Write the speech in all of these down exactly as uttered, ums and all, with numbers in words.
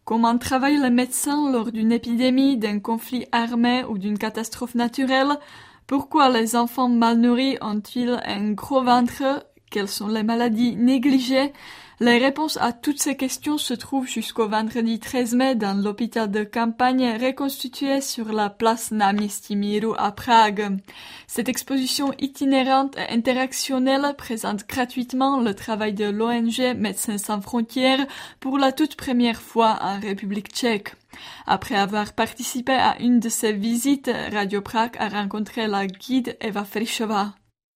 Comment travaillent les médecins lors d'une épidémie, d'un conflit armé ou d'une catastrophe naturelle? Pourquoi les enfants mal nourris ont-ils un gros ventre? Quelles sont les maladies négligées? Les réponses à toutes ces questions se trouvent jusqu'au vendredi treize mai dans l'hôpital de campagne reconstitué sur la place Náměstí Míru à Prague. Cette exposition itinérante et interactionnelle présente gratuitement le travail de l'O N G Médecins sans frontières pour la toute première fois en République tchèque. Après avoir participé à une de ces visites, Radio Prague a rencontré la guide Eva Frišová.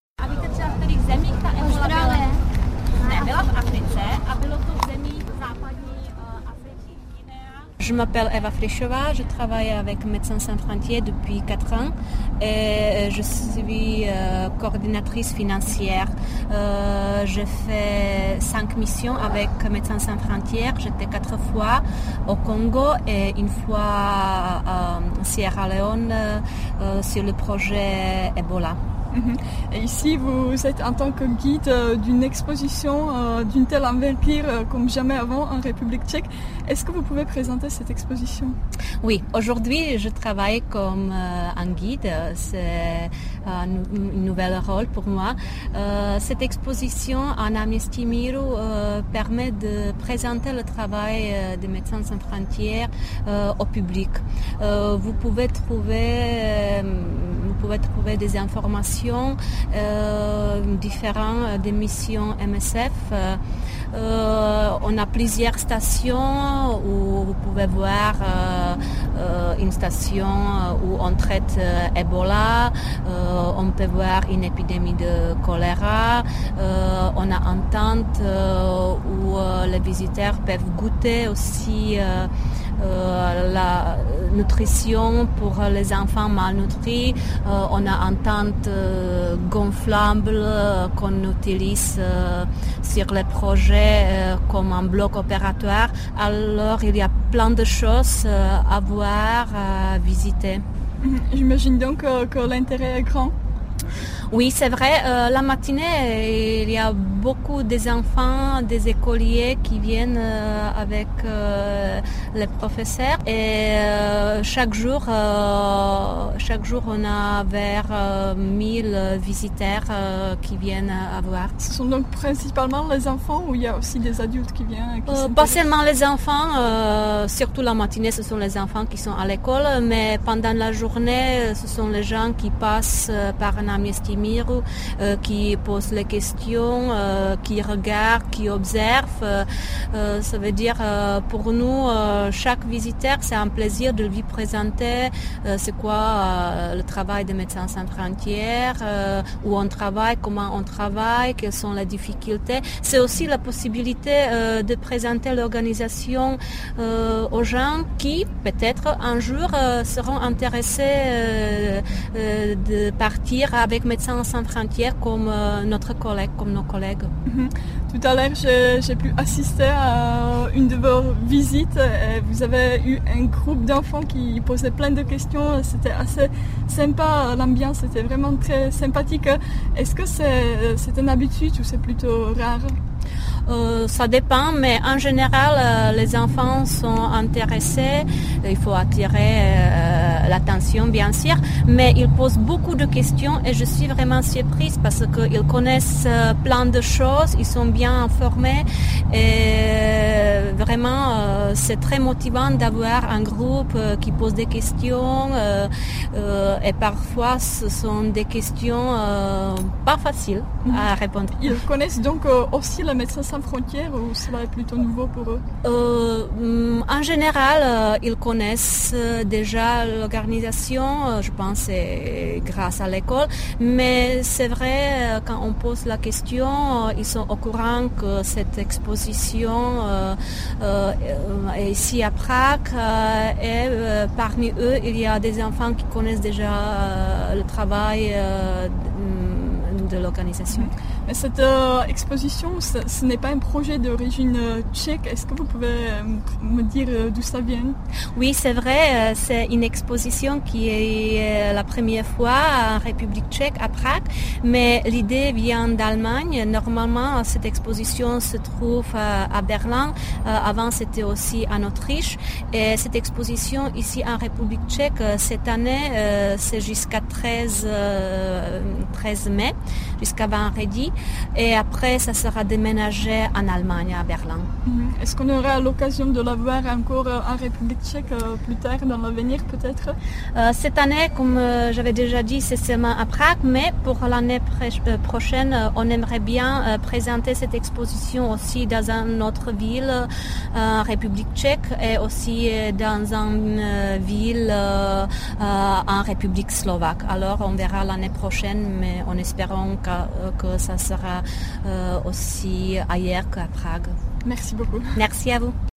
Je m'appelle Eva Frišová, je travaille avec Médecins sans frontières depuis quatre ans et je suis euh, coordinatrice financière. Euh, j'ai fait cinq missions avec Médecins sans frontières. J'étais quatre fois au Congo et une fois euh, en Sierra Leone euh, sur le projet Ebola. Et ici, vous êtes en tant que guide euh, d'une exposition euh, d'une telle envergure euh, comme jamais avant en République tchèque. Est-ce que vous pouvez présenter cette exposition? Oui, aujourd'hui, je travaille comme euh, un guide. C'est un nouvel rôle pour moi. Euh, cette exposition en Náměstí Míru euh, permet de présenter le travail euh, des Médecins sans frontières euh, au public. Euh, vous pouvez trouver, euh, vous pouvez trouver des informations Euh, différentes des missions M S F. Euh, on a plusieurs stations où vous pouvez voir euh, euh, une station où on traite euh, Ebola, euh, on peut voir une épidémie de choléra, euh, on a un tente euh, où euh, les visiteurs peuvent goûter aussi euh, Euh, la nutrition pour les enfants malnutris. Euh, on a un tente euh, gonflable euh, qu'on utilise euh, sur les projets euh, comme un bloc opératoire. Alors il y a plein de choses euh, à voir, à visiter. J'imagine donc euh, que l'intérêt est grand. Oui, c'est vrai. Euh, la matinée, il y a beaucoup des enfants, des écoliers qui viennent euh, avec euh, les professeurs. Et euh, chaque jour, euh, chaque jour, on a vers euh, mille visiteurs euh, qui viennent à voir. Ce sont donc principalement les enfants ou il y a aussi des adultes qui viennent? Qui euh, pas seulement les enfants, euh, surtout la matinée, ce sont les enfants qui sont à l'école, mais pendant la journée, ce sont les gens qui passent par Náměstí Míru, euh, qui posent les questions, euh, qui regardent, qui observent. Euh, euh, ça veut dire euh, pour nous, euh, chaque visiteur, c'est un plaisir de lui présenter euh, c'est quoi euh, le travail des Médecins sans frontières, euh, où on travaille, comment on travaille, quelles sont les difficultés. C'est aussi la possibilité euh, de présenter l'organisation euh, aux gens qui, peut-être un jour, euh, seront intéressés euh, euh, de partir avec Médecins sans frontières comme euh, notre collègue, comme nos collègues. Mm-hmm. Tout à l'heure, j'ai, j'ai pu assister à une de vos visites. Et vous avez eu un groupe d'enfants qui posaient plein de questions. C'était assez sympa, l'ambiance était vraiment très sympathique. Est-ce que c'est, c'est une habitude ou c'est plutôt rare? Euh, ça dépend, mais en général, euh, les enfants sont intéressés. Il faut attirer euh, l'attention, bien sûr, mais ils posent beaucoup de questions et je suis vraiment surprise parce qu'ils connaissent euh, plein de choses, ils sont bien informés et vraiment, euh, c'est très motivant d'avoir un groupe euh, qui pose des questions euh, euh, et parfois, ce sont des questions euh, pas faciles à répondre. Ils connaissent donc euh, aussi les Médecins sans frontières ou cela est plutôt nouveau pour eux? euh, En général, euh, ils connaissent euh, déjà l'organisation, euh, je pense c'est grâce à l'école, mais c'est vrai, euh, quand on pose la question, euh, ils sont au courant que cette exposition euh, euh, est ici à Prague euh, et euh, parmi eux, il y a des enfants qui connaissent déjà euh, le travail euh, de, de l'organisation. Mais cette euh, exposition, ce, ce n'est pas un projet d'origine euh, tchèque. Est-ce que vous pouvez euh, me dire euh, d'où ça vient? Oui, c'est vrai. Euh, c'est une exposition qui est euh, la première fois en République tchèque, à Prague. Mais l'idée vient d'Allemagne. Normalement, cette exposition se trouve euh, à Berlin. Euh, avant, c'était aussi en Autriche. Et cette exposition ici en République tchèque, euh, cette année, euh, c'est jusqu'à treize, euh, treize mai, jusqu'à vendredi. Et après, ça sera déménagé en Allemagne, à Berlin. Mm-hmm. Est-ce qu'on aura l'occasion de la voir encore en République tchèque euh, plus tard dans l'avenir peut-être? euh, Cette année, comme euh, j'avais déjà dit, c'est seulement à Prague, mais pour l'année pré- euh, prochaine, euh, on aimerait bien euh, présenter cette exposition aussi dans une autre ville euh, en République tchèque et aussi euh, dans une euh, ville euh, euh, en République slovaque. Alors, on verra l'année prochaine, mais en espérant que, euh, que ça sera euh, aussi ailleurs qu'à Prague. Merci beaucoup. Merci à vous.